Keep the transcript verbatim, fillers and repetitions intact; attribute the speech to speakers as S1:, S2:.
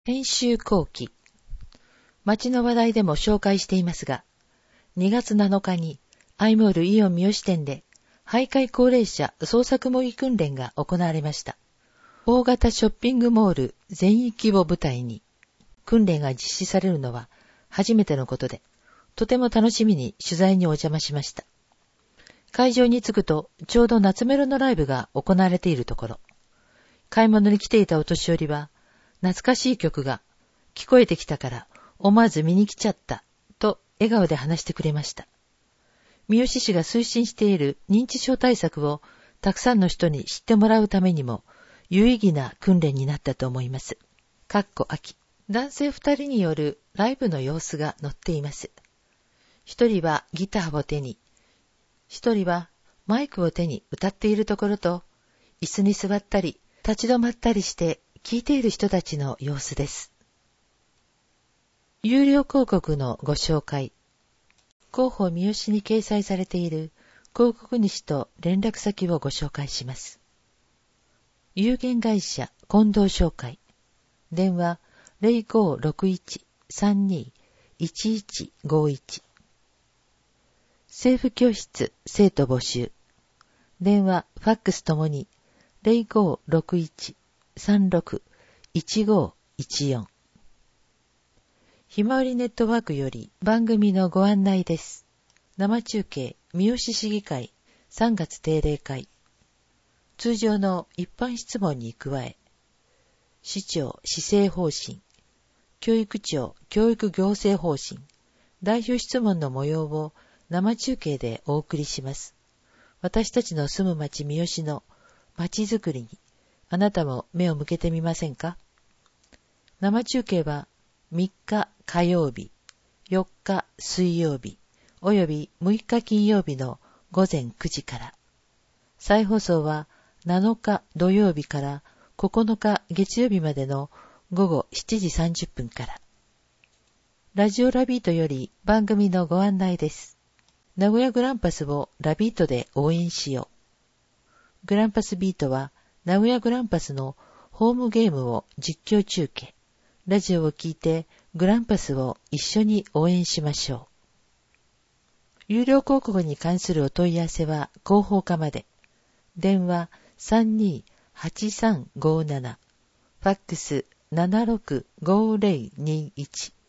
S1: 編集後期。町の話題でも紹介していますが、にがつなのかにアイモールイオン三好店で徘徊高齢者捜索模擬訓練が行われました。大型ショッピングモール全域を舞台に訓練が実施されるのは初めてのことで、とても楽しみに取材にお邪魔しました。会場に着くとちょうど夏メロのライブが行われているところ、買い物に来ていたお年寄りは、懐かしい曲が聞こえてきたから思わず見に来ちゃったと笑顔で話してくれました。三好市が推進している認知症対策をたくさんの人に知ってもらうためにも有意義な訓練になったと思います。かっこ秋。男性二人によるライブの様子が載っています。一人はギターを手に、一人はマイクを手に歌っているところと、椅子に座ったり立ち止まったりして聞いている人たちの様子です。有料広告のご紹介。広報三好に掲載されている広告主と連絡先をご紹介します。有限会社近藤商会。電話 ゼロごーろくいち さんに いちいちごいち。政府教室生徒募集。電話、ファックスともに ゼロごーろくいち さんろく いちごいちよん。ひまわりネットワークより番組のご案内です。生中継三好市議会さんがつ定例会。通常の一般質問に加え、市長施政方針、教育庁教育行政方針、代表質問の模様を生中継でお送りします。私たちの住む町三好の町づくりにあなたも目を向けてみませんか？生中継はみっか火曜日、よっか水曜日、およびむいか金曜日のごぜんくじから。再放送はなのか土曜日からここのか月曜日までのごごしちじさんじゅっぷんから。ラジオラビートより番組のご案内です。名古屋グランパスをラビートで応援しよう。グランパスビートは名古屋グランパスのホームゲームを実況中継。ラジオを聞いてグランパスを一緒に応援しましょう。有料広告に関するお問い合わせは広報課まで。電話 さんにーはちさんごーなな、ファックス ななろくごーぜろにいち。